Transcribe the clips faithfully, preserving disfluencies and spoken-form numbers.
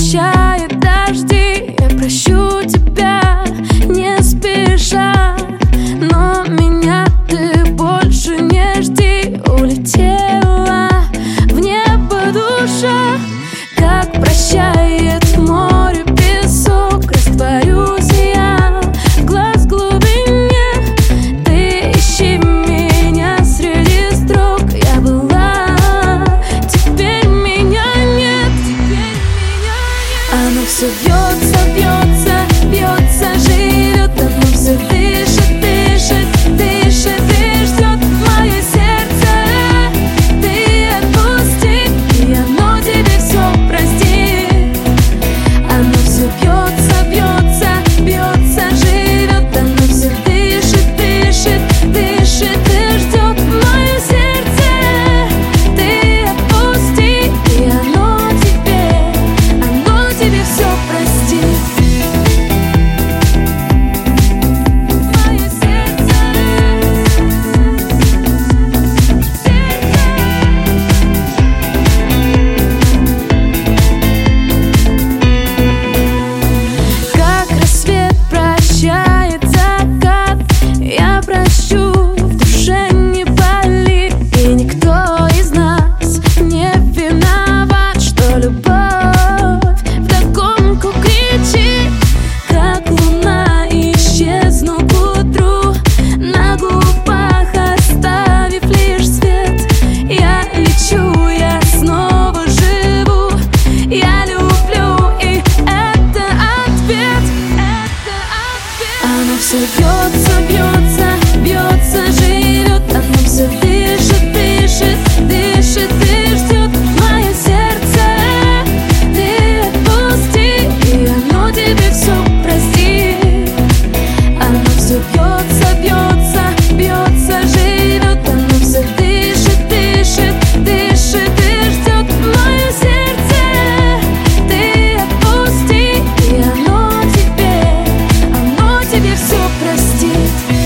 прощает дожди. Я прощу тебя не спеша, но меня ты больше не жди. Улетела в небо душа, как прощает море песок. Растворюсь я в глаз глубине, ты ищи меня среди строк. Я была, теперь меня нет, теперь меня нет. Оно все бьется, бьется, бьется, живет, оно все дышит, дышит, дышит и ждет мое сердце. Ты отпусти, и оно тебе все простит. Оно все бьется, бьется, бьется, живет, оно все дышит, дышит, дышит и ждет мое сердце. Ты отпусти, и оно тебе, оно тебе все простит. Мое сердце, как рассвет прощает закат, я прощу, в душе не болит. И никто из нас не виноват, что любовь вдогонку кричит. Как луна исчезну к утру, на губах оставив лишь свет. Я лечу, я снова живу, я люблю, и это ответ, это ответ. Оно все бьется, бьется, бьется, живет, оно все дышит, дышит, дышит и ждет мое сердце. Ты отпусти, и оно тебе все простит. Оно все бьется, бьется, бьется, живет, оно все дышит, дышит, дышит и ждет мое сердце. Ты отпусти, и оно тебе, оно тебе все простит.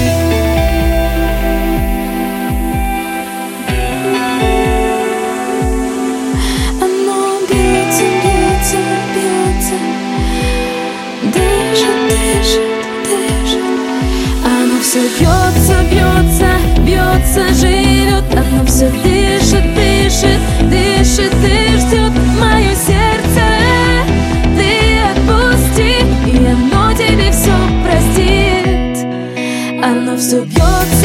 Оно бьется, бьется, бьется, дышит, дышит, дышит. Оно все бьется, бьется, бьется, живет, оно все дышит, дышит, дышит и ждет мое сердце. Ты отпусти, и оно тебе все простит. Оно все бьется.